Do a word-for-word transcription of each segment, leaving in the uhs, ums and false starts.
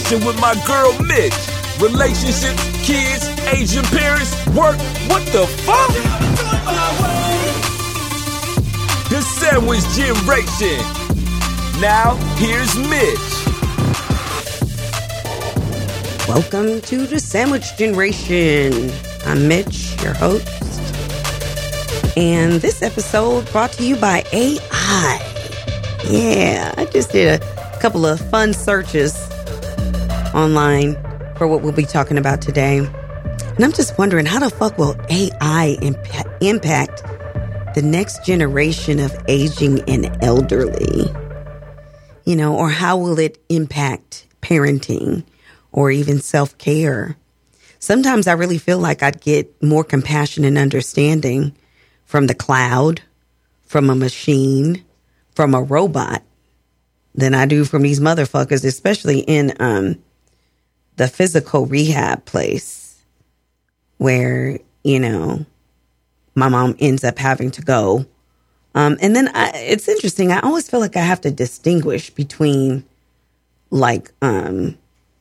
generation with my girl Mitch. Relationships, kids, Asian parents, work, what the fuck? The Sandwich Generation. Now, here's Mitch. Welcome to the Sandwich Generation. I'm Mitch, your host. And this episode brought to you by A I. Yeah, I just did a couple of fun searches online for what we'll be talking about today. And I'm just wondering, how the fuck will A I impa- impact the next generation of aging and elderly? You know, or how will it impact parenting or even self-care? Sometimes I really feel like I'd get more compassion and understanding from the cloud, from a machine, from a robot than I do from these motherfuckers, especially in um, the physical rehab place where, you know, my mom ends up having to go. Um, and then I, it's interesting. I always feel like I have to distinguish between like um,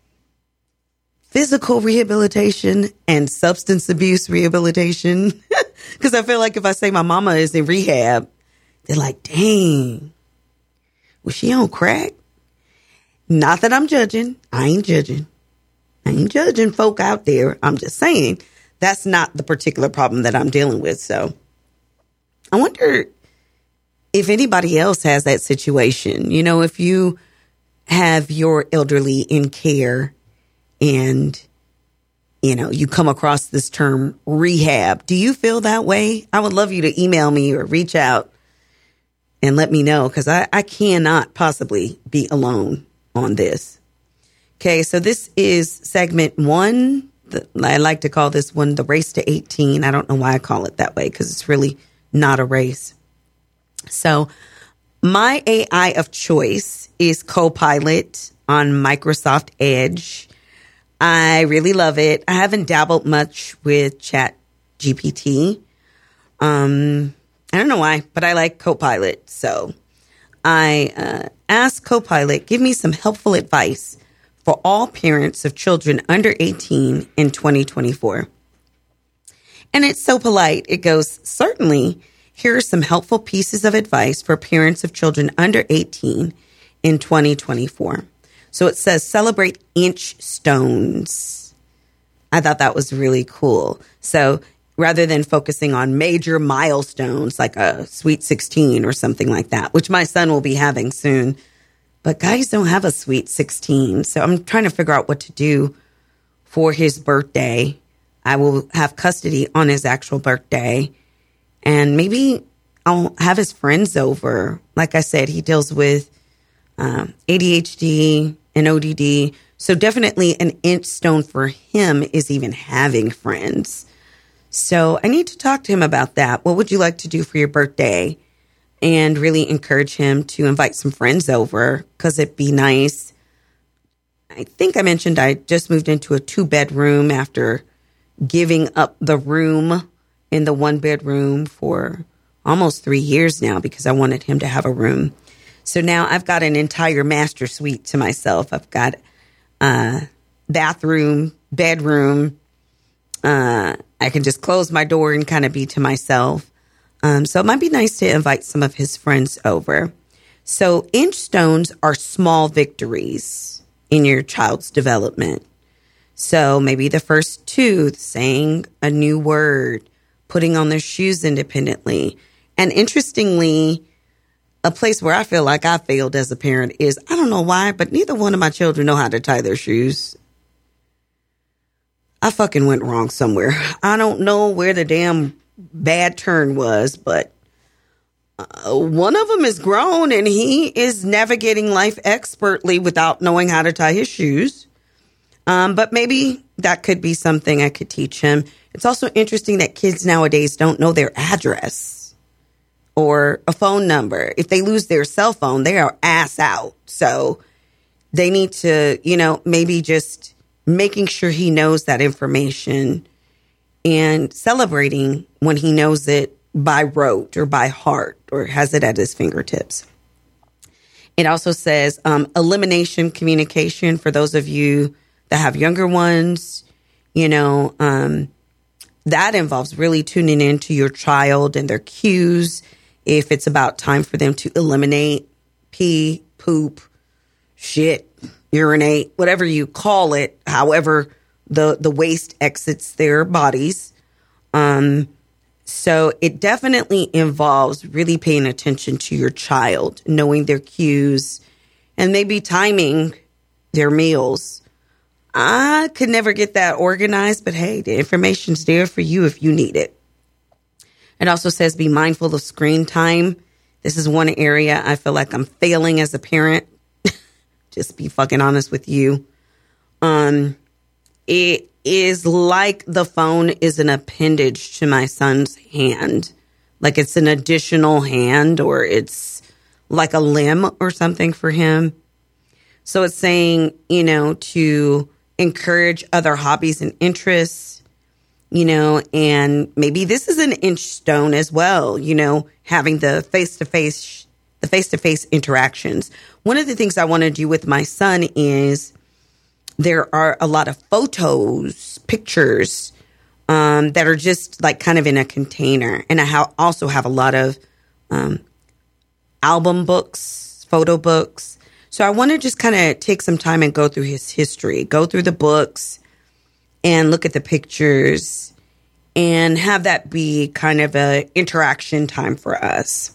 physical rehabilitation and substance abuse rehabilitation. Because I feel like if I say my mama is in rehab, they're like, dang, was she on crack? Not that I'm judging. I ain't judging. I ain't judging folk out there. I'm just saying that's not the particular problem that I'm dealing with. So I wonder if anybody else has that situation. You know, if you have your elderly in care and, you know, you come across this term rehab, do you feel that way? I would love you to email me or reach out and let me know, because I, I cannot possibly be alone on this. Okay, so this is segment one. The, I like to call this one the race to eighteen. I don't know why I call it that way, because it's really not a race. So my A I of choice is Copilot on Microsoft Edge. I really love it. I haven't dabbled much with Chat G P T. Um, I don't know why, but I like Copilot. So I uh, asked Copilot, give me some helpful advice for all parents of children under eighteen in twenty twenty-four. And it's so polite. It goes, certainly, here are some helpful pieces of advice for parents of children under eighteen in twenty twenty-four. So it says, celebrate inch stones. I thought that was really cool. So rather than focusing on major milestones like a Sweet sixteen or something like that, which my son will be having soon, but guys don't have a Sweet sixteen. So I'm trying to figure out what to do for his birthday. I will have custody on his actual birthday. And maybe I'll have his friends over. Like I said, he deals with um, A D H D and O D D. So definitely an inch stone for him is even having friends. So I need to talk to him about that. What would you like to do for your birthday? And really encourage him to invite some friends over, because it'd be nice. I think I mentioned I just moved into a two bedroom after giving up the room in the one bedroom for almost three years now, because I wanted him to have a room. So now I've got an entire master suite to myself. I've got a bathroom, bedroom. Uh, I can just close my door and kind of be to myself. Um, so it might be nice to invite some of his friends over. So inch stones are small victories in your child's development. So maybe the first two, saying a new word, putting on their shoes independently. And interestingly, a place where I feel like I failed as a parent is, I don't know why, but neither one of my children know how to tie their shoes. I fucking went wrong somewhere. I don't know where the damn bad turn was, but uh, one of them is grown and he is navigating life expertly without knowing how to tie his shoes. Um, but maybe that could be something I could teach him. It's also interesting that kids nowadays don't know their address or a phone number. If they lose their cell phone, they are ass out. So they need to, you know, maybe just making sure he knows that information and celebrating when he knows it by rote or by heart or has it at his fingertips. It also says um, elimination communication for those of you that have younger ones. You know, um, that involves really tuning into your child and their cues. If it's about time for them to eliminate, pee, poop, shit, urinate, whatever you call it, however the, the waste exits their bodies. Um, so it definitely involves really paying attention to your child, knowing their cues, and maybe timing their meals. I could never get that organized, but hey, the information's there for you if you need it. It also says be mindful of screen time. This is one area I feel like I'm failing as a parent. Just be fucking honest with you. Um, it is like the phone is an appendage to my son's hand. Like it's an additional hand, or it's like a limb or something for him. So it's saying, you know, to encourage other hobbies and interests, you know, and maybe this is an inch stone as well, you know, having the face-to-face, the face-to-face interactions. One of the things I want to do with my son is there are a lot of photos, pictures, um, that are just like kind of in a container. And I ha- also have a lot of um, album books, photo books. So I want to just kind of take some time and go through his history, go through the books and look at the pictures and have that be kind of a interaction time for us.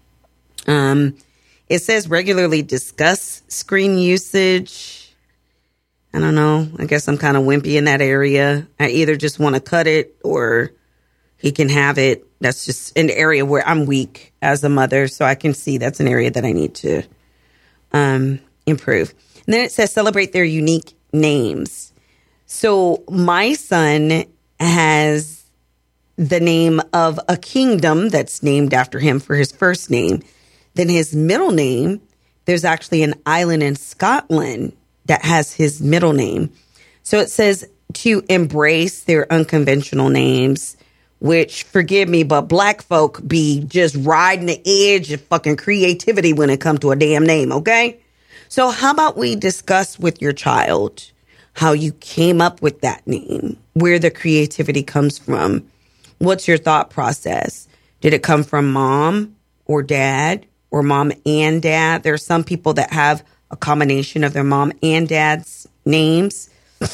Um, it says regularly discuss screen usage. I don't know. I guess I'm kind of wimpy in that area. I either just want to cut it or he can have it. That's just an area where I'm weak as a mother. So I can see that's an area that I need to um, improve. And then it says celebrate their unique names. So my son has the name of a kingdom that's named after him for his first name. Then his middle name, there's actually an island in Scotland that has his middle name. So it says to embrace their unconventional names, which, forgive me, but black folk be just riding the edge of fucking creativity when it comes to a damn name, okay? So how about we discuss with your child how you came up with that name, where the creativity comes from. What's your thought process? Did it come from mom or dad or mom and dad? There are some people that have a combination of their mom and dad's names.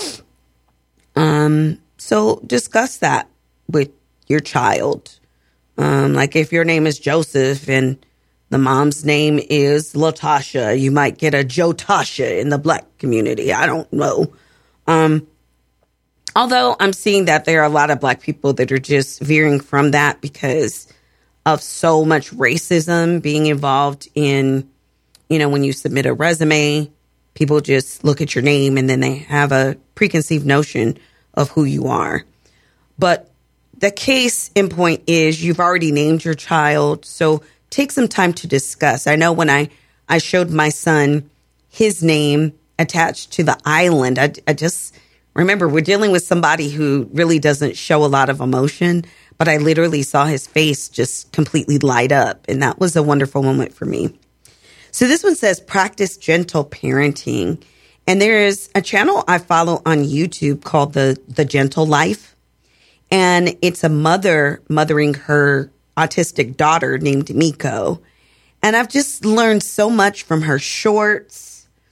Um, so discuss that with your child. Um, like if your name is Joseph and the mom's name is Latasha, you might get a Joe Tasha in the black community. I don't know. Um, although I'm seeing that there are a lot of black people that are just veering from that because of so much racism being involved in, you know, when you submit a resume, people just look at your name and then they have a preconceived notion of who you are. But the case in point is you've already named your child. So take some time to discuss. I know when I, I showed my son his name attached to the island, I, I just remember we're dealing with somebody who really doesn't show a lot of emotion, but I literally saw his face just completely light up. And that was a wonderful moment for me. So this one says practice gentle parenting. And there is a channel I follow on YouTube called the, the Gentle Life. And it's a mother mothering her autistic daughter named Miko. And I've just learned so much from her shorts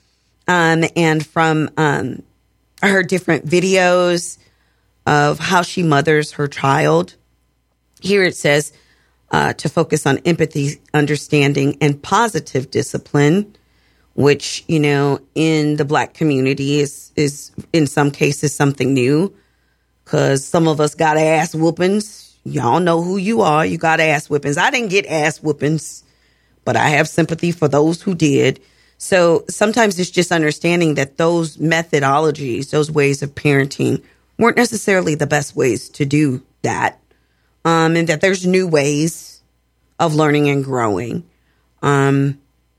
um, and from um, her different videos of how she mothers her child. Here it says uh, to focus on empathy, understanding, and positive discipline, which, you know, in the black community is, is in some cases something new. Because some of us got ass whoopings. Y'all know who you are. You got ass whoopings. I didn't get ass whoopings, but I have sympathy for those who did. So sometimes it's just understanding that those methodologies, those ways of parenting weren't necessarily the best ways to do that. Um, and that there's new ways of learning and growing. Um,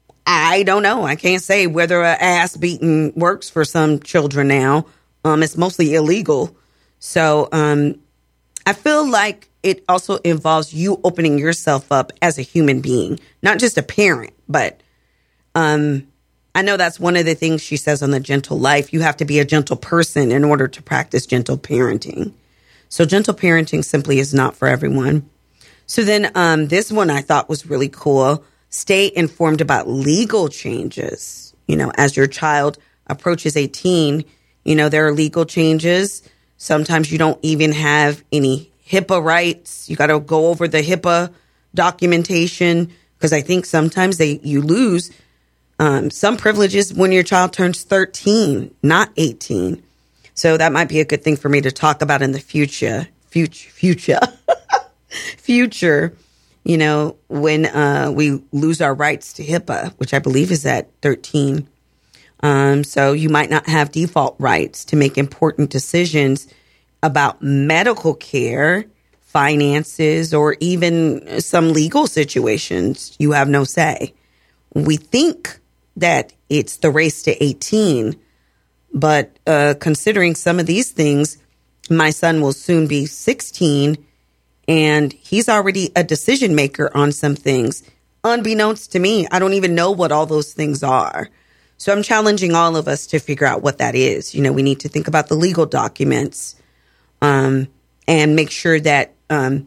I don't know. I can't say whether an ass beating works for some children now. Um, it's mostly illegal. So um, I feel like it also involves you opening yourself up as a human being, not just a parent, but Um, I know that's one of the things she says on The Gentle Life. You have to be a gentle person in order to practice gentle parenting. So gentle parenting simply is not for everyone. So then um, this one I thought was really cool. Stay informed about legal changes. You know, as your child approaches eighteen, you know, there are legal changes. Sometimes you don't even have any HIPAA rights. You got to go over the HIPAA documentation because I think sometimes they you lose um, some privileges when your child turns thirteen, not eighteen. So that might be a good thing for me to talk about in the future. Future, future, future. You know, when uh, we lose our rights to HIPAA, which I believe is at thirteen. Um, so you might not have default rights to make important decisions about medical care, finances, or even some legal situations. You have no say. We think that it's the race to eighteen, but uh, considering some of these things, my son will soon be sixteen, and he's already a decision maker on some things. Unbeknownst to me, I don't even know what all those things are. So I'm challenging all of us to figure out what that is. You know, we need to think about the legal documents um, and make sure that um,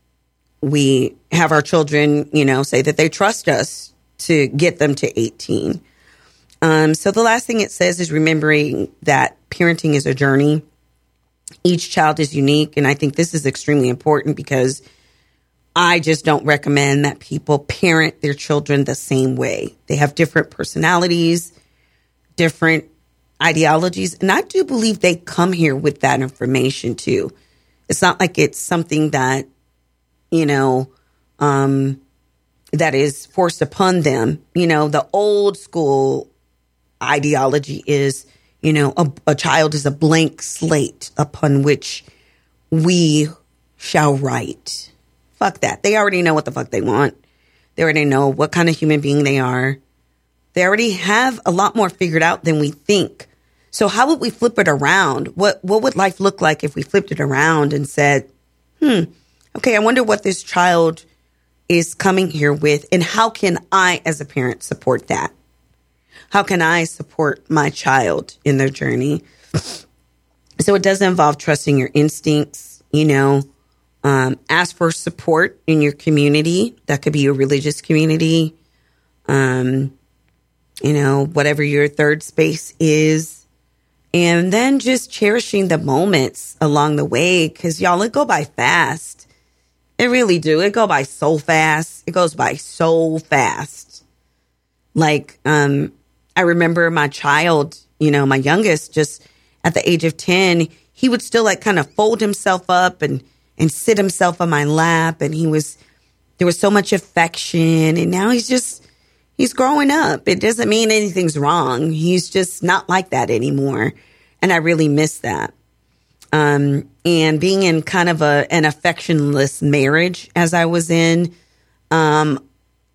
we have our children, you know, say that they trust us to get them to eighteen. Um, so the last thing it says is remembering that parenting is a journey. Each child is unique. And I think this is extremely important because I just don't recommend that people parent their children the same way. They have different personalities, different ideologies. And I do believe they come here with that information too. It's not like it's something that, you know, um, that is forced upon them. You know, the old school ideology is, you know, a, a child is a blank slate upon which we shall write. Fuck that. They already know what the fuck they want. They already know what kind of human being they are. They already have a lot more figured out than we think. So how would we flip it around? What what would life look like if we flipped it around and said, hmm, okay, I wonder what this child is coming here with, and how can I as a parent support that? How can I support my child in their journey? So it does involve trusting your instincts, you know, um, ask for support in your community. That could be your religious community, um, you know, whatever your third space is. And then just cherishing the moments along the way, because y'all, it go by fast. It really do. It go by so fast. It goes by so fast. Like, um, I remember my child, you know, my youngest, just at the age of ten, he would still like kind of fold himself up and, and sit himself on my lap. And he was, there was so much affection. And now he's just, he's growing up. It doesn't mean anything's wrong. He's just not like that anymore. And I really miss that. Um, and being in kind of a, an affectionless marriage as I was in, um,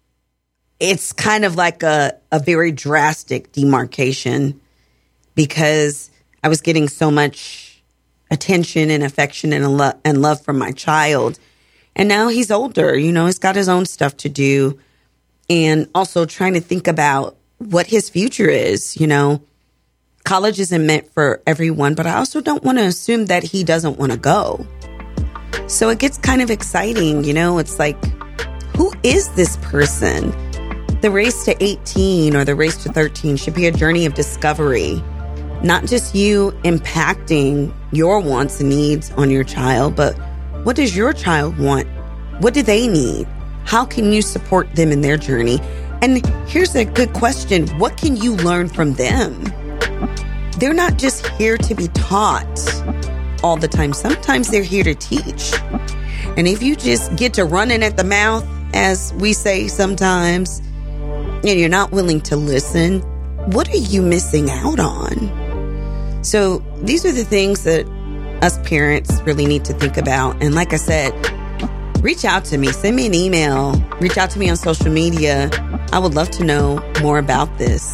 it's kind of like a, a very drastic demarcation because I was getting so much attention and affection and, lo- and love from my child. And now he's older, you know, he's got his own stuff to do. And also trying to think about what his future is, you know. College isn't meant for everyone, but I also don't want to assume that he doesn't want to go. So it gets kind of exciting, you know. It's like, who is this person? The race to eighteen or the race to thirteen should be a journey of discovery, not just you impacting your wants and needs on your child, but what does your child want? What do they need? How can you support them in their journey? And here's a good question. What can you learn from them? They're not just here to be taught all the time. Sometimes they're here to teach. And if you just get to running at the mouth, as we say sometimes, and you're not willing to listen, what are you missing out on? So these are the things that us parents really need to think about. And like I said, reach out to me. Send me an email. Reach out to me on social media. I would love to know more about this.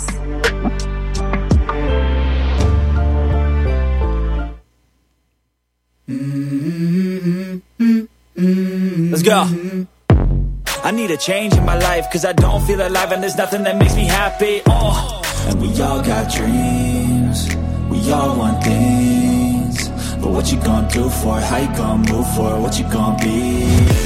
Let's go. I need a change in my life, cause I don't feel alive and there's nothing that makes me happy. Oh. And we all got dreams, we all want things, but what you gonna do for it? How you gonna move for it? What you gonna be?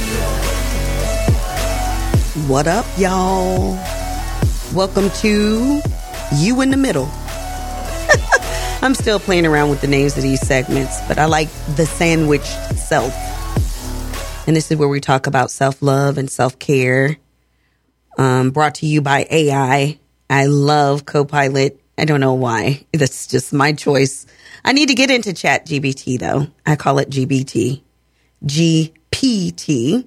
What up, y'all? Welcome to You in the Middle. I'm still playing around with the names of these segments, but I like the sandwich self. And this is where we talk about self-love and self-care. Um, brought to you by A I. I love Copilot. I don't know why. That's just my choice. I need to get into Chat G P T, though. I call it G B T. G P T.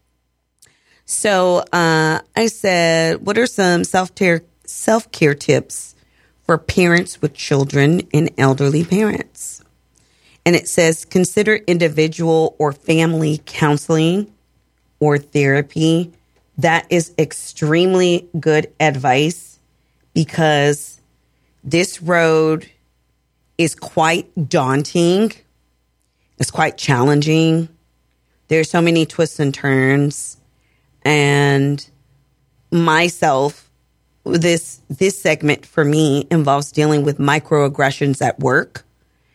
So uh, I said, what are some self-care self-care tips for parents with children and elderly parents? And it says, consider individual or family counseling or therapy. That is extremely good advice because this road is quite daunting. It's quite challenging. There's so many twists and turns. And myself, this this segment for me involves dealing with microaggressions at work.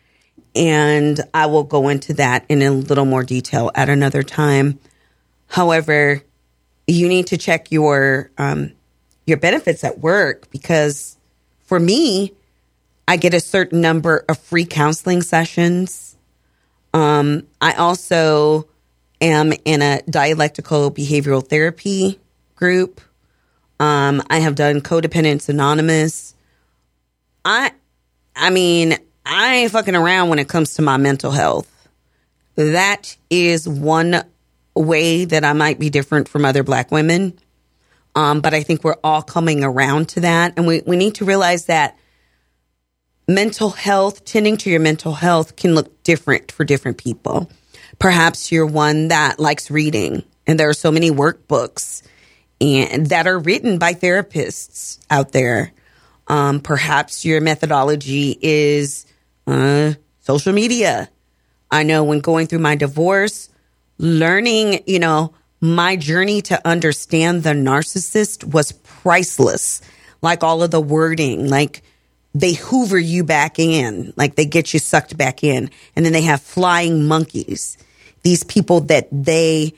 And I will go into that in a little more detail at another time. However, you need to check your um, your benefits at work because for me, I get a certain number of free counseling sessions. Um, I also am in a dialectical behavioral therapy group. Um, I have done Codependence Anonymous. I, I mean, I ain't fucking around when it comes to my mental health. That is one way that I might be different from other Black women. Um, but I think we're all coming around to that. And we, we need to realize that mental health, tending to your mental health can look different for different people. Perhaps you're one that likes reading and there are so many workbooks and that are written by therapists out there. Um, perhaps your methodology is uh, social media. I know when going through my divorce, learning, you know, my journey to understand the narcissist was priceless. Like all of the wording, like they hoover you back in, like they get you sucked back in. And then they have flying monkeys. These people that they,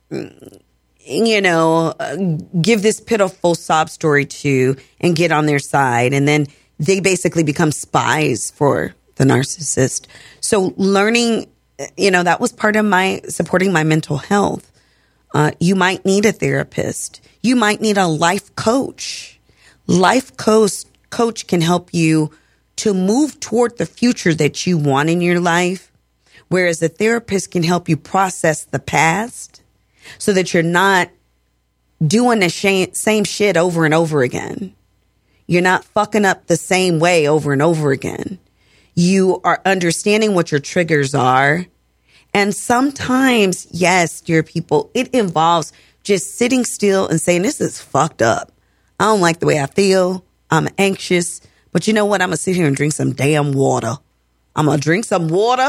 you know, uh, give this pitiful sob story to and get on their side. And then they basically become spies for the narcissist. So learning, you know, that was part of my supporting my mental health. Uh, you might need a therapist. You might need a life coach. Life coach, coach can help you to move toward the future that you want in your life. Whereas a therapist can help you process the past so that you're not doing the sh- same shit over and over again. You're not fucking up the same way over and over again. You are understanding what your triggers are. And sometimes, yes, dear people, it involves just sitting still and saying, this is fucked up. I don't like the way I feel. I'm anxious. But you know what? I'm going to sit here and drink some damn water. I'm going to drink some water.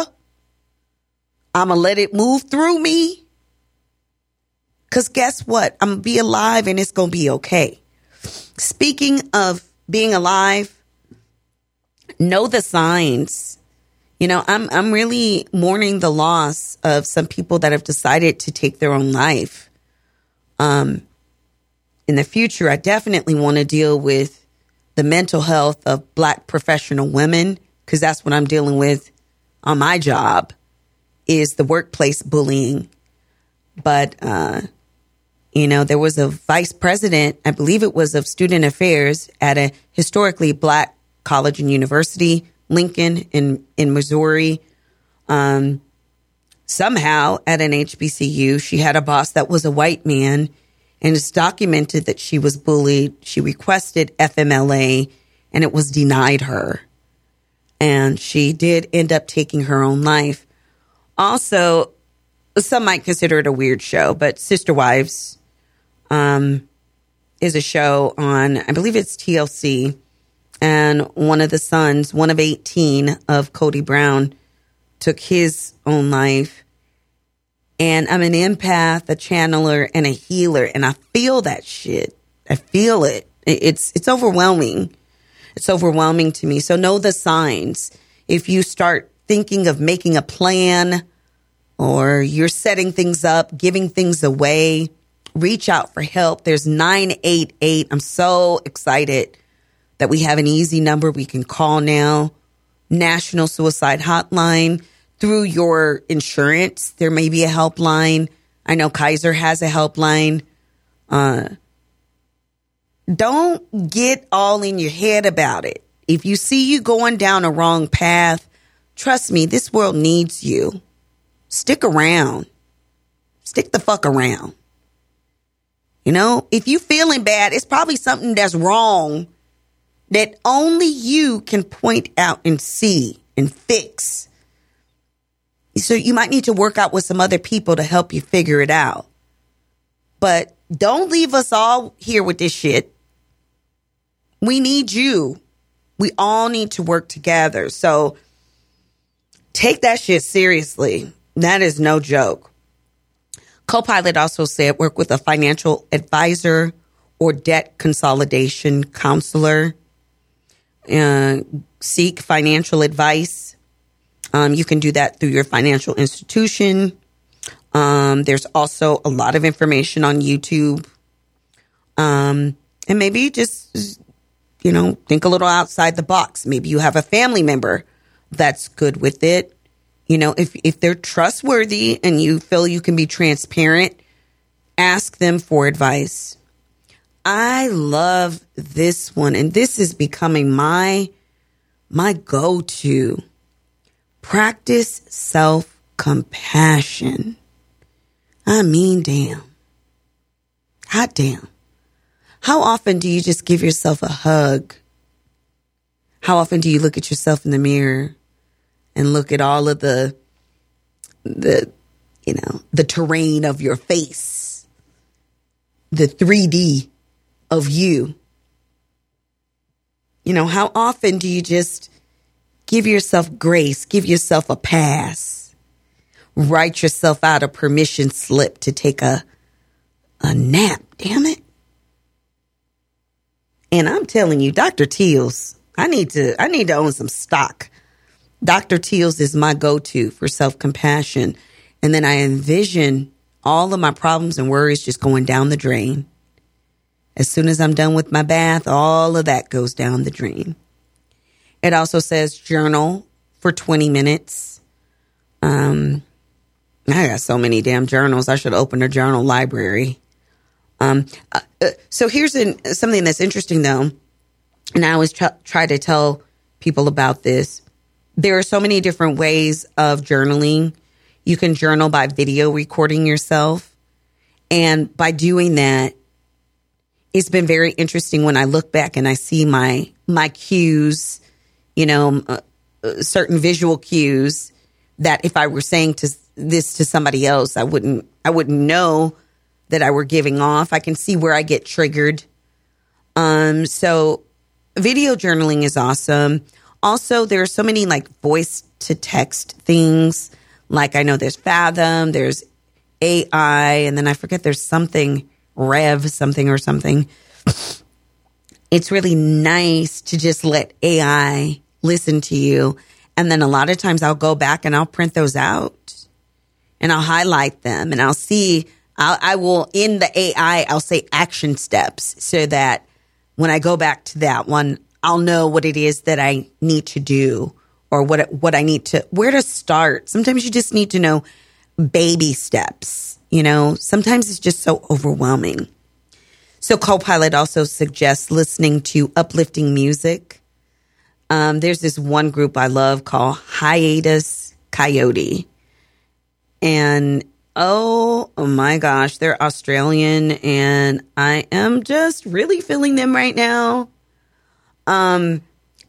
I'm going to let it move through me. Because guess what? I'm going to be alive and it's going to be okay. Speaking of being alive, know the signs. You know, I'm I'm really mourning the loss of some people that have decided to take their own life. Um, in the future, I definitely want to deal with the mental health of Black professional women because that's what I'm dealing with on my job. Is the workplace bullying. But, uh, you know, there was a vice president, I believe it was of student affairs at a historically Black college and university, Lincoln in, in Missouri. Um, somehow at an H B C U, she had a boss that was a white man and it's documented that she was bullied. She requested F M L A and it was denied her. And she did end up taking her own life. Also, some might consider it a weird show, but Sister Wives um, is a show on, I believe it's T L C. And one of the sons, one of eighteen of Cody Brown, took his own life. And I'm an empath, a channeler, and a healer. And I feel that shit. I feel it. It's it's overwhelming. It's overwhelming to me. So know the signs. If you start thinking of making a plan or you're setting things up, giving things away, reach out for help. There's nine eight eight. I'm so excited that we have an easy number we can call now. National Suicide Hotline. Through your insurance, there may be a helpline. I know Kaiser has a helpline. Uh, don't get all in your head about it. If you see you going down a wrong path, trust me, this world needs you. Stick around. Stick the fuck around. You know, if you feeling bad, it's probably something that's wrong that only you can point out and see and fix. So you might need to work out with some other people to help you figure it out. But don't leave us all here with this shit. We need you. We all need to work together. So take that shit seriously. That is no joke. Copilot also said work with a financial advisor or debt consolidation counselor. Uh, seek financial advice. Um, you can do that through your financial institution. Um, there's also a lot of information on YouTube. Um, and maybe just, you know, think a little outside the box. Maybe you have a family member that's good with it. You know, if, if they're trustworthy and you feel you can be transparent, ask them for advice. I love this one. And this is becoming my, my go-to. Practice self-compassion. I mean, damn. Hot damn. How often do you just give yourself a hug? How often do you look at yourself in the mirror and look at all of the, the, you know, the terrain of your face, the three D of you? You know, how often do you just give yourself grace, give yourself a pass, write yourself out a permission slip to take a, a nap, damn it. And I'm telling you, Doctor Teals, I need to, I need to own some stock. Doctor Teals is my go-to for self-compassion. And then I envision all of my problems and worries just going down the drain. As soon as I'm done with my bath, all of that goes down the drain. It also says journal for twenty minutes. Um, I got so many damn journals. I should open a journal library. Um, uh, uh, so here's an, something that's interesting, though. And I always try, try to tell people about this. There are so many different ways of journaling. You can journal by video recording yourself. And by doing that, it's been very interesting when I look back and I see my my cues, you know, uh, uh, certain visual cues that if I were saying to this to somebody else, I wouldn't I wouldn't know that I were giving off. I can see where I get triggered. Um, so video journaling is awesome. Also, there are so many like voice to text things. Like I know there's Fathom, there's A I, and then I forget there's something, Rev something or something. It's really nice to just let A I listen to you. And then a lot of times I'll go back and I'll print those out and I'll highlight them and I'll see, I'll, I will, in the A I, I'll say action steps so that when I go back to that one, I'll know what it is that I need to do or what, what I need to, where to start. Sometimes you just need to know baby steps, you know, sometimes it's just so overwhelming. So Copilot also suggests listening to uplifting music. Um, there's this one group I love called Hiatus Coyote. And oh, oh my gosh, they're Australian and I am just really feeling them right now. Um,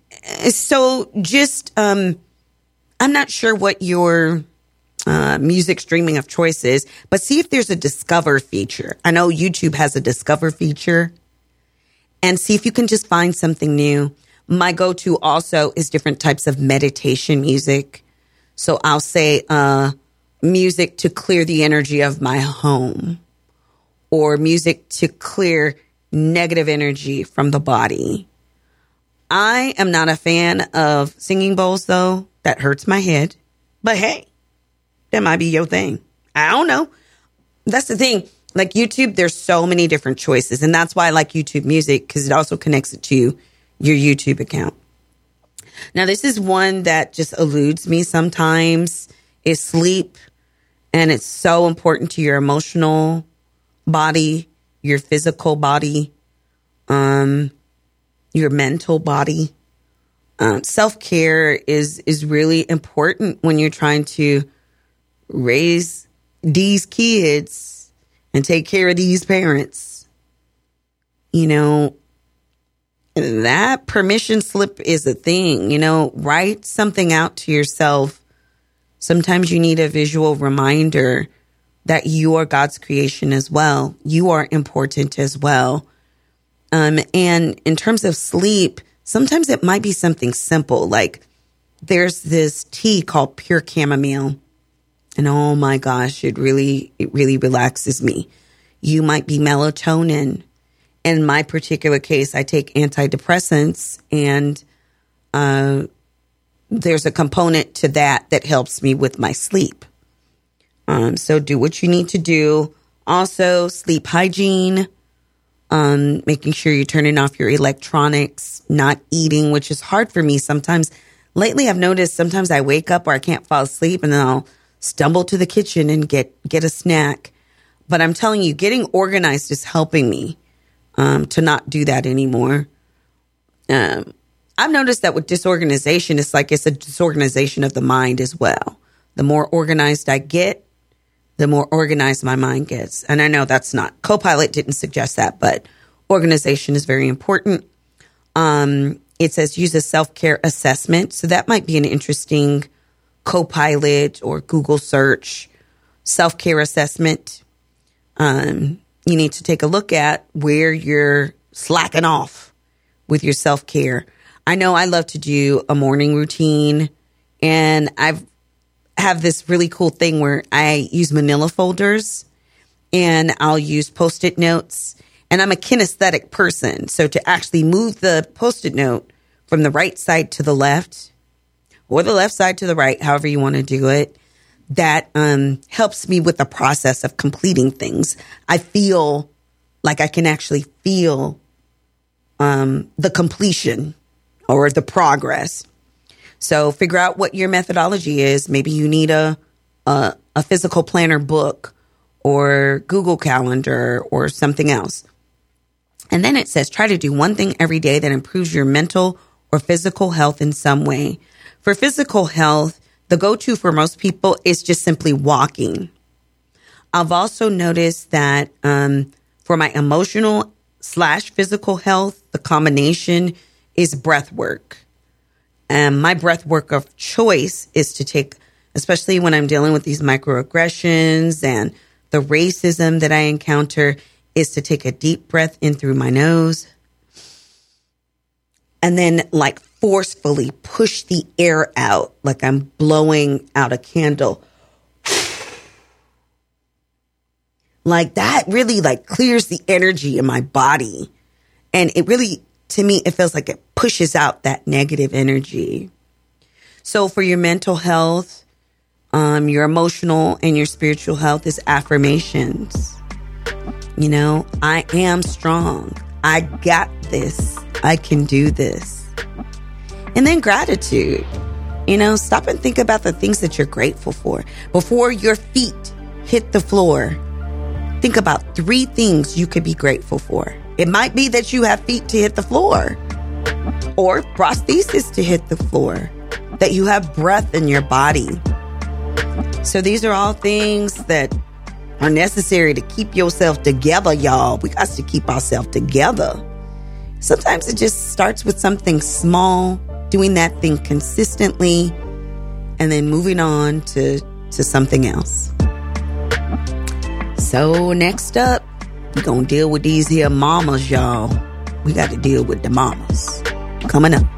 so just, um, I'm not sure what your uh, music streaming of choice is, but see if there's a discover feature. I know YouTube has a discover feature and see if you can just find something new. My go-to also is different types of meditation music. So I'll say, uh, music to clear the energy of my home, or music to clear negative energy from the body. I am not a fan of singing bowls, though. That hurts my head. But hey, that might be your thing. I don't know. That's the thing. Like YouTube, there's so many different choices. And that's why I like YouTube Music, because it also connects it to your YouTube account. Now, this is one that just eludes me sometimes, is sleep. And it's so important to your emotional body, your physical body, um, your mental body. Um, self-care is, is really important when you're trying to raise these kids and take care of these parents. You know, that permission slip is a thing. You know, write something out to yourself. Sometimes you need a visual reminder that you are God's creation as well. You are important as well. Um, and in terms of sleep, sometimes it might be something simple. Like there's this tea called Pure Chamomile. And oh my gosh, it really, it really relaxes me. You might be melatonin. In my particular case, I take antidepressants, and uh, there's a component to that that helps me with my sleep. Um, so do what you need to do. Also, sleep hygiene, um, making sure you're turning off your electronics, not eating, which is hard for me sometimes. Lately, I've noticed sometimes I wake up or I can't fall asleep, and then I'll stumble to the kitchen and get, get a snack. But I'm telling you, getting organized is helping me um, to not do that anymore. Um, I've noticed that with disorganization, it's like it's a disorganization of the mind as well. The more organized I get, the more organized my mind gets. And I know that's not, Copilot didn't suggest that, but organization is very important. Um, it says use a self-care assessment. So that might be an interesting Copilot or Google search self-care assessment. Um, you need to take a look at where you're slacking off with your self-care. I know I love to do a morning routine, and I've have this really cool thing where I use manila folders, and I'll use Post-it notes, and I'm a kinesthetic person. So to actually move the Post-it note from the right side to the left, or the left side to the right, however you want to do it, that um, helps me with the process of completing things. I feel like I can actually feel um, the completion or the progress. So figure out what your methodology is. Maybe you need a, a, a physical planner book or Google Calendar or something else. And then it says, try to do one thing every day that improves your mental or physical health in some way. For physical health, the go-to for most people is just simply walking. I've also noticed that um, for my emotional slash physical health, the combination is breath work. And my breath work of choice is to take, especially when I'm dealing with these microaggressions and the racism that I encounter, is to take a deep breath in through my nose and then like forcefully push the air out like I'm blowing out a candle. Like that really like clears the energy in my body. And it really, to me, it feels like it pushes out that negative energy. So for your mental health, um, your emotional and your spiritual health is affirmations. You know, I am strong. I got this. I can do this. And then gratitude. You know, stop and think about the things that you're grateful for. Before your feet hit the floor, think about three things you could be grateful for. It might be that you have feet to hit the floor, or prosthesis to hit the floor, that you have breath in your body. So these are all things that are necessary to keep yourself together, y'all. We got to keep ourselves together. Sometimes it just starts with something small, doing that thing consistently, and then moving on to, to something else. So next up, we're going to deal with these here mamas, y'all. We got to deal with the mamas. Coming up.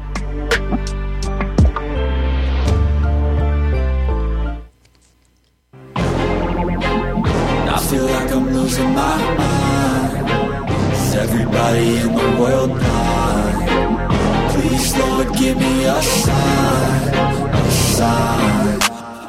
I feel like I'm losing my mind. Is everybody in the world blind? Please, Lord, give me a sign, a sign.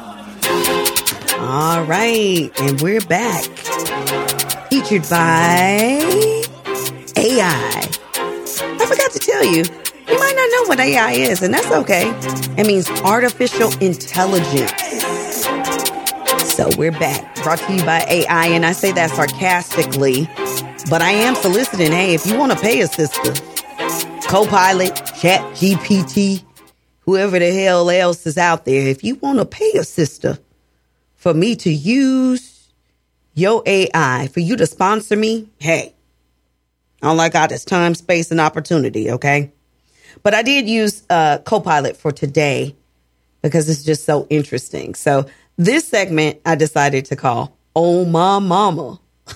All right, and we're back. Featured by A I. I forgot to tell you, you might not know what A I is, and that's okay. It means artificial intelligence. So we're back, brought to you by A I, and I say that sarcastically, but I am soliciting, hey, if you want to pay a sister, Copilot, Chat G P T, whoever the hell else is out there, if you want to pay a sister for me to use your A I, for you to sponsor me, hey, all I got is time, space, and opportunity, okay? But I did use uh, Copilot for today because it's just so interesting. So this segment I decided to call Oh My Mama.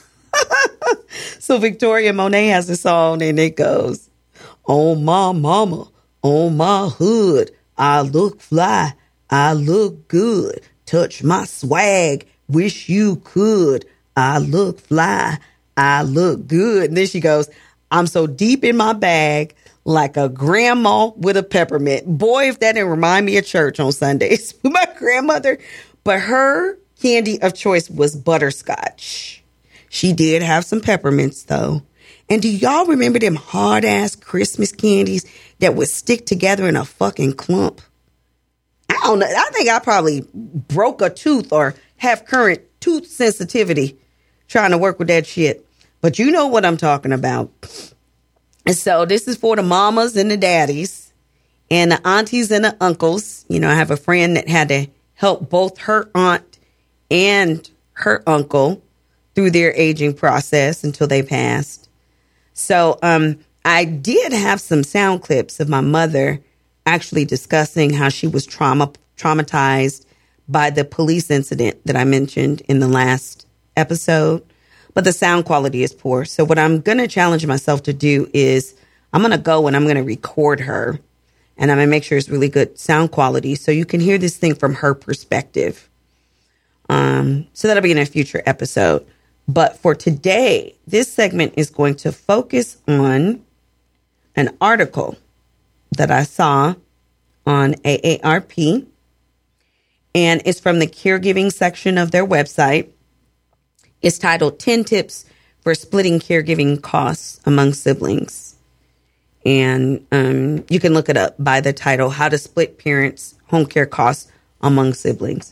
So Victoria Monet has a song and it goes, Oh my mama, oh my hood, I look fly, I look good, touch my swag, wish you could, I look fly, I look good. And then she goes, I'm so deep in my bag, like a grandma with a peppermint. Boy, if that didn't remind me of church on Sundays with my grandmother. But her candy of choice was butterscotch. She did have some peppermints, though. And do y'all remember them hard-ass Christmas candies that would stick together in a fucking clump? I don't know. I think I probably broke a tooth or have current tooth sensitivity trying to work with that shit. But you know what I'm talking about. And so this is for the mamas and the daddies and the aunties and the uncles. You know, I have a friend that had to help both her aunt and her uncle through their aging process until they passed. So um, I did have some sound clips of my mother actually discussing how she was trauma traumatized by the police incident that I mentioned in the last episode. But the sound quality is poor. So what I'm going to challenge myself to do is I'm going to go and I'm going to record her. And I'm going to make sure it's really good sound quality so you can hear this thing from her perspective. Um, so that'll be in a future episode. But for today, this segment is going to focus on an article that I saw on A A R P. And it's from the caregiving section of their website. It's titled ten Tips for Splitting Caregiving Costs Among Siblings. And um, you can look it up by the title, How to Split Parents' Home Care Costs Among Siblings.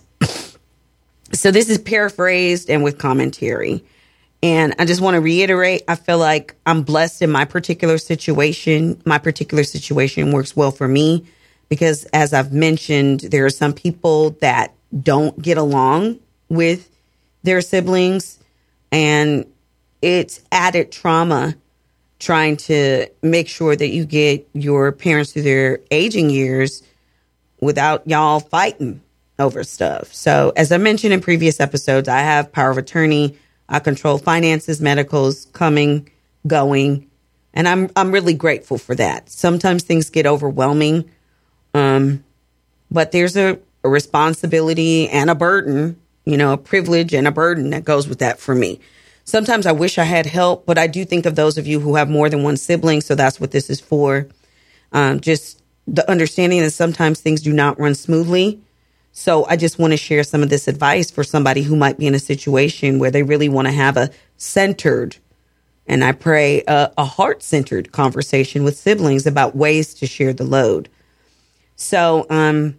So this is paraphrased and with commentary. And I just want to reiterate, I feel like I'm blessed in my particular situation. My particular situation works well for me because, as I've mentioned, there are some people that don't get along with their siblings, and it's added trauma trying to make sure that you get your parents through their aging years without y'all fighting over stuff. So as I mentioned in previous episodes, I have power of attorney. I control finances, medicals, coming, going, and I'm I'm really grateful for that. Sometimes things get overwhelming, um, but there's a, a responsibility and a burden, you know, a privilege and a burden that goes with that for me. Sometimes I wish I had help, but I do think of those of you who have more than one sibling, so that's what this is for. Um, just the understanding that sometimes things do not run smoothly. So I just want to share some of this advice for somebody who might be in a situation where they really want to have a centered, and I pray a, a heart-centered conversation with siblings about ways to share the load. So um,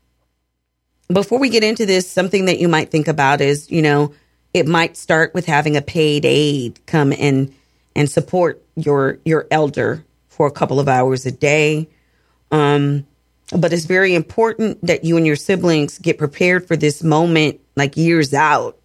before we get into this, something that you might think about is, you know, it might start with having a paid aide come in and support your your elder for a couple of hours a day. Um, but it's very important that you and your siblings get prepared for this moment like years out.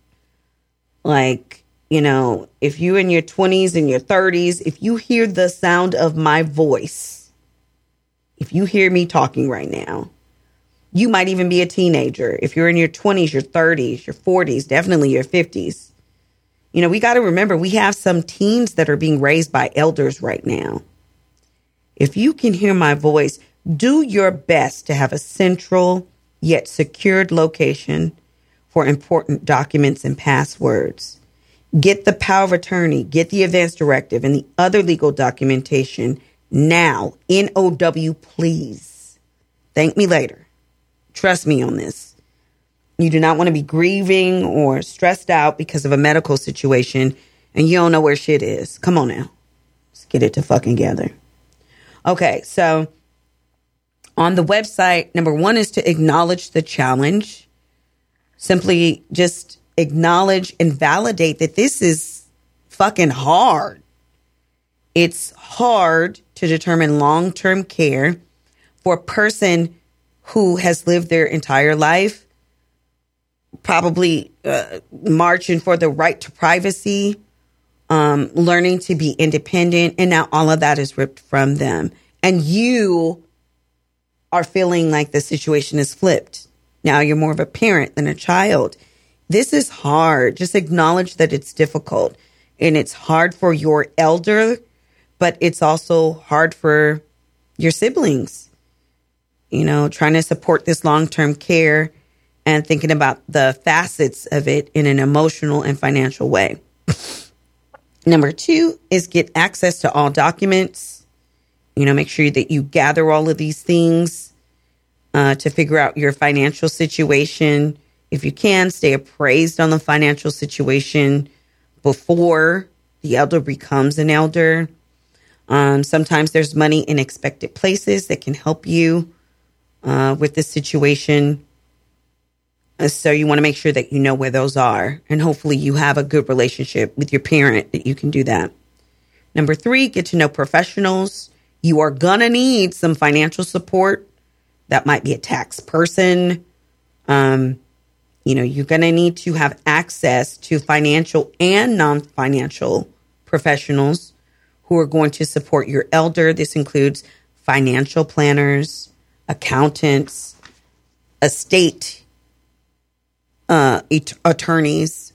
Like, you know, if you in your twenties and your thirties, if you hear the sound of my voice, if you hear me talking right now, you might even be a teenager. If you're in your twenties, your thirties, your forties, definitely your fifties. You know, we got to remember we have some teens that are being raised by elders right now. If you can hear my voice, do your best to have a central yet secured location for important documents and passwords. Get the power of attorney, get the advance directive and the other legal documentation now. N O W, please. Thank me later. Trust me on this. You do not want to be grieving or stressed out because of a medical situation and you don't know where shit is. Come on now. Let's get it to fucking together. Okay, so on the website, number one is to acknowledge the challenge. Simply just acknowledge and validate that this is fucking hard. It's hard to determine long-term care for a person who has lived their entire life, probably uh, marching for the right to privacy, um, learning to be independent, and now all of that is ripped from them. And you are feeling like the situation is flipped. Now you're more of a parent than a child. This is hard. Just acknowledge that it's difficult. And it's hard for your elder, but it's also hard for your siblings. You know, trying to support this long-term care and thinking about the facets of it in an emotional and financial way. Number two is get access to all documents. You know, make sure that you gather all of these things uh, to figure out your financial situation. If you can, stay appraised on the financial situation before the elder becomes an elder. Um, sometimes there's money in expected places that can help you uh, with this situation. Uh, so you want to make sure that you know where those are. And hopefully you have a good relationship with your parent that you can do that. Number three, get to know professionals. You are going to need some financial support. That might be a tax person. Um, You know, you're going to need to have access to financial and non-financial professionals who are going to support your elder. This includes financial planners, accountants, estate uh, et- attorneys.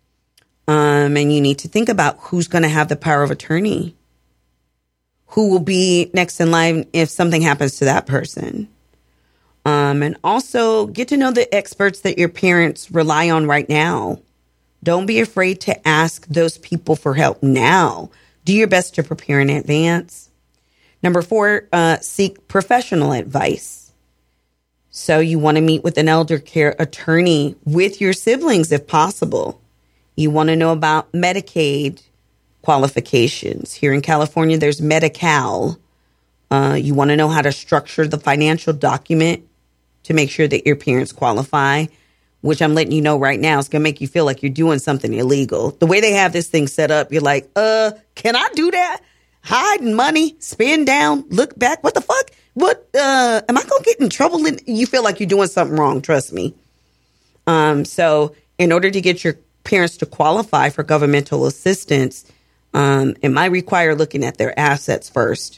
Um, and you need to think about who's going to have the power of attorney, who will be next in line if something happens to that person. Um, and also get to know the experts that your parents rely on right now. Don't be afraid to ask those people for help now. Do your best to prepare in advance. Number four, uh, seek professional advice. So you want to meet with an elder care attorney with your siblings if possible. You want to know about Medicaid qualifications. Here in California, there's Medi-Cal. Uh, you want to know how to structure the financial document to make sure that your parents qualify, which I'm letting you know right now is going to make you feel like you're doing something illegal. The way they have this thing set up, you're like, uh, can I do that? Hide money, spend down, look back. What the fuck? What, uh, am I going to get in trouble? You feel like you're doing something wrong. Trust me. Um, so in order to get your parents to qualify for governmental assistance, um, it might require looking at their assets first.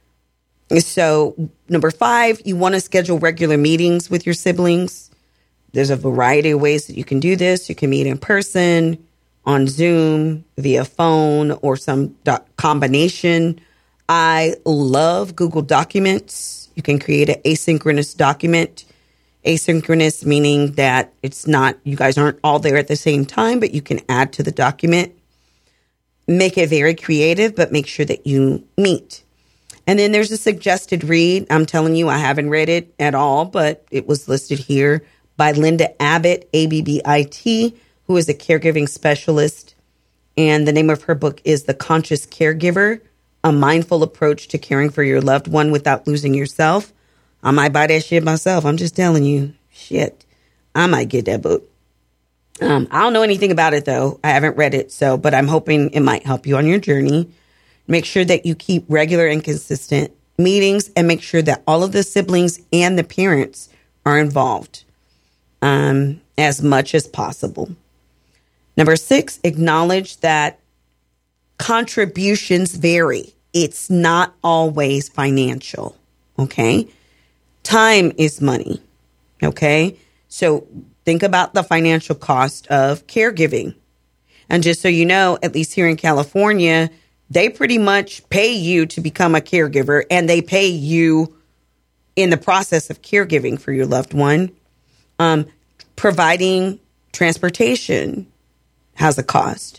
So number five, you want to schedule regular meetings with your siblings. There's a variety of ways that you can do this. You can meet in person, on Zoom, via phone, or some doc- combination. I love Google Documents. You can create an asynchronous document. Asynchronous meaning that it's not, you guys aren't all there at the same time, but you can add to the document. Make it very creative, but make sure that you meet. And then there's a suggested read. I'm telling you, I haven't read it at all, but it was listed here by Linda Abbott, A B B I T, who is a caregiving specialist. And the name of her book is The Conscious Caregiver, A Mindful Approach to Caring for Your Loved One Without Losing Yourself. I might buy that shit myself. I'm just telling you. Shit. I might get that book. Um, I don't know anything about it, though. I haven't read it, so, but I'm hoping it might help you on your journey. Make sure that you keep regular and consistent meetings and make sure that all of the siblings and the parents are involved um, as much as possible. Number six, acknowledge that contributions vary. It's not always financial, okay? Time is money, okay? So think about the financial cost of caregiving. And just so you know, at least here in California, they pretty much pay you to become a caregiver, and they pay you in the process of caregiving for your loved one. Um, providing transportation has a cost.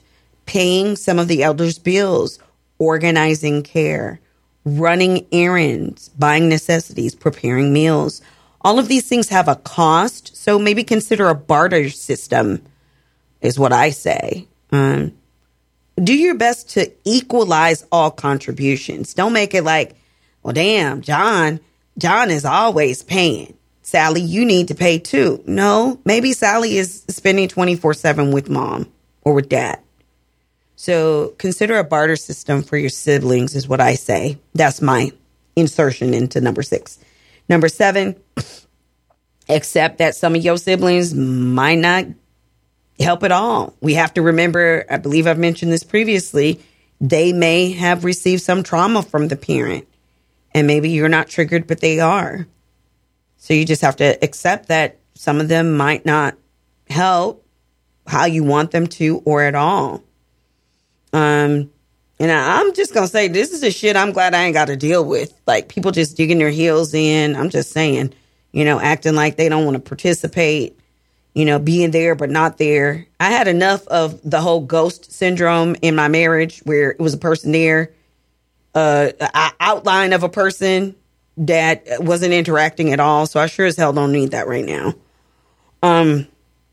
paying some of the elders' bills, organizing care, running errands, buying necessities, preparing meals. All of these things have a cost, so maybe consider a barter system, is what I say. Um, do your best to equalize all contributions. Don't make it like, well, damn, John, John is always paying. Sally, you need to pay too. No, maybe Sally is spending twenty-four seven with mom or with dad. So consider a barter system for your siblings is what I say. That's my insertion into number six. Number seven, accept that some of your siblings might not help at all. We have to remember, I believe I've mentioned this previously, they may have received some trauma from the parent. And maybe you're not triggered, but they are. So you just have to accept that some of them might not help how you want them to or at all. Um, and I, I'm just going to say, this is the shit I'm glad I ain't got to deal with. Like, people just digging their heels in. I'm just saying, you know, acting like they don't want to participate, you know, being there but not there. I had enough of the whole ghost syndrome in my marriage where it was a person there, uh, an outline of a person that wasn't interacting at all. So I sure as hell don't need that right now. Um,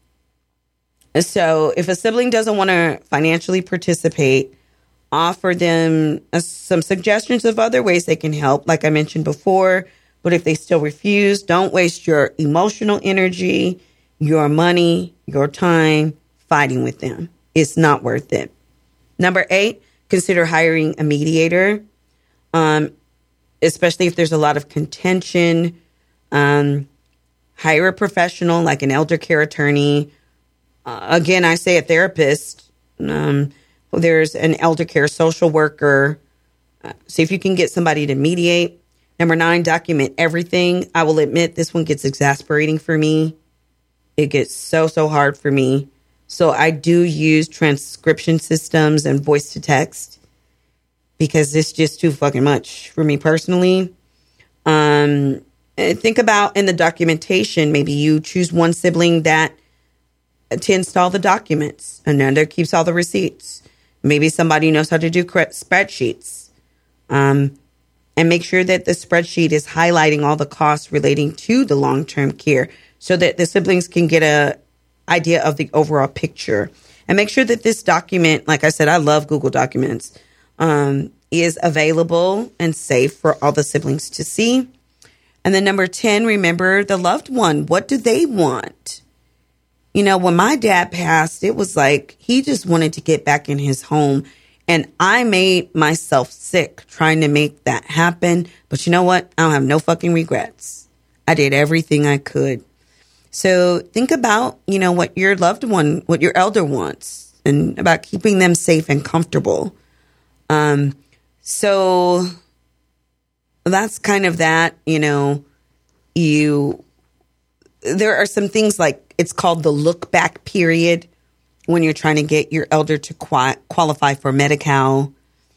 so if a sibling doesn't want to financially participate, offer them uh, some suggestions of other ways they can help, like I mentioned before. But if they still refuse, don't waste your emotional energy, your money, your time fighting with them. It's not worth it. Number eight, consider hiring a mediator, um, especially if there's a lot of contention. Um, hire a professional like an elder care attorney. Uh, again, I say a therapist. Um, there's an elder care social worker. Uh, see if you can get somebody to mediate. Number nine, document everything. I will admit this one gets exasperating for me. It gets so, so hard for me. So I do use transcription systems and voice to text because it's just too fucking much for me personally. Um, think about in the documentation, maybe you choose one sibling that to install the documents. Another keeps all the receipts. Maybe somebody knows how to do spreadsheets. Um, and make sure that the spreadsheet is highlighting all the costs relating to the long-term care so that the siblings can get a idea of the overall picture. And make sure that this document, like I said, I love Google Documents, um, is available and safe for all the siblings to see. And then number ten, remember the loved one. What do they want? You know, when my dad passed, it was like he just wanted to get back in his home. And I made myself sick trying to make that happen. But you know what? I don't have no fucking regrets. I did everything I could. So think about, you know, what your loved one, what your elder wants and about keeping them safe and comfortable. Um, so that's kind of that, you know, you, there are some things like it's called the look back period when you're trying to get your elder to qua- qualify for Medi-Cal.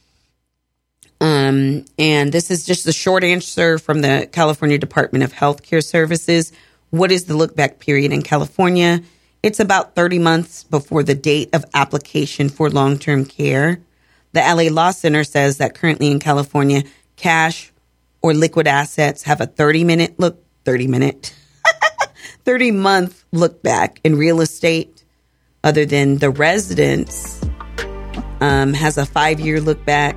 Um, and this is just the short answer from the California Department of Healthcare Services. What is the look back period in California? It's about thirty months before the date of application for long-term care. The L A Law Center says that currently in California, cash or liquid assets have a thirty minute look, thirty minute, thirty month look back. In real estate, other than the residence, um, has a five year look back.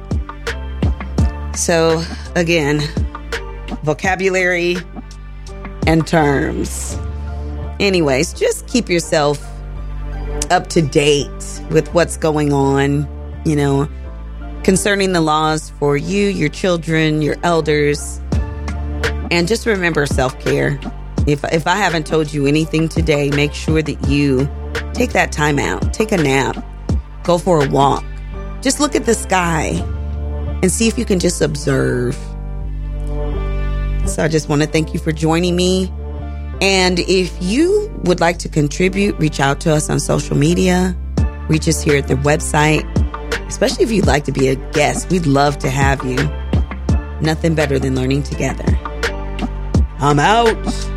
So again, vocabulary and terms. Anyways, just keep yourself up to date with what's going on, you know, concerning the laws for you, your children, your elders. And just remember self-care. If if I haven't told you anything today, make sure that you take that time out, take a nap, go for a walk. Just look at the sky and see if you can just observe. So I just want to thank you for joining me. And if you would like to contribute, reach out to us on social media. Reach us here at the website. Especially if you'd like to be a guest. We'd love to have you. Nothing better than learning together. I'm out.